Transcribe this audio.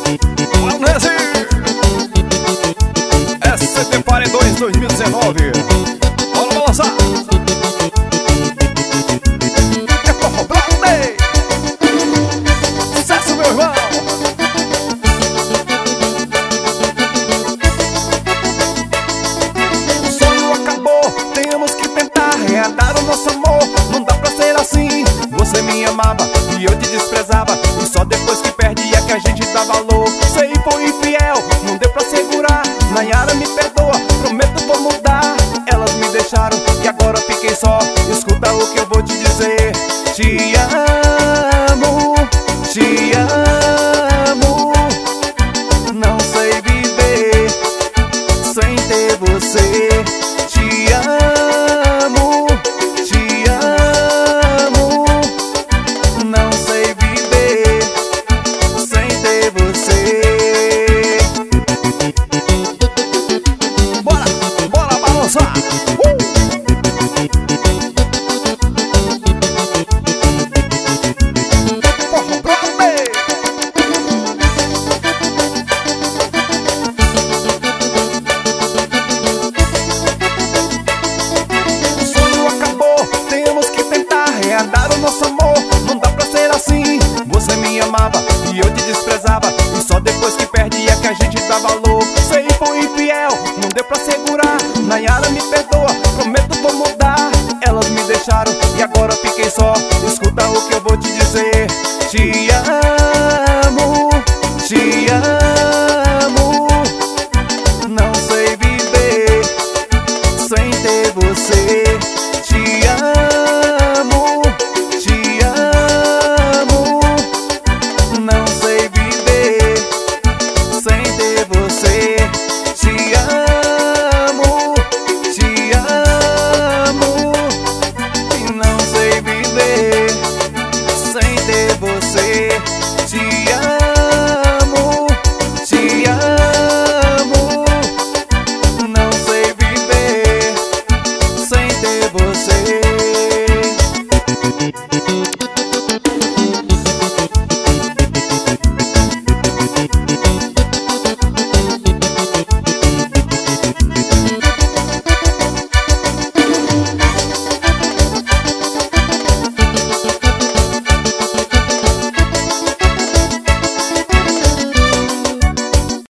Valese SCT Paredões 2019. Bora balançar. É Forró Brother. Sucesso, meu irmão. O sonho acabou, temos que tentar reatar o nosso amor. Não dá pra ser assim. Você me amava e eu te desprezava, e só depois que perde é que a gente dá valor. Sei foi infiel, não deu pra segurar. Nayara, me perdoa, prometo vou mudar. Elas me deixaram e agora fiquei só. Escuta o que eu vou te dizer. Te amo, te amo. Não sei viver sem ter você. Te amo, te amo. Não sei viver sem ter você. Bora, bora balançar. Forró Brother. O sonho acabou, temos que tentar reatar o nosso amor. Não dá pra ser assim. Você me amava e eu te desprezava, e só depois que perde é que a gente dá valor. Sei foi infiel, não deu pra segurar. Nayara, me perdoa, prometo vou mudar. Elas me deixaram e agora fiquei só. Escuta o que eu vou te dizer. Te amo, te amo.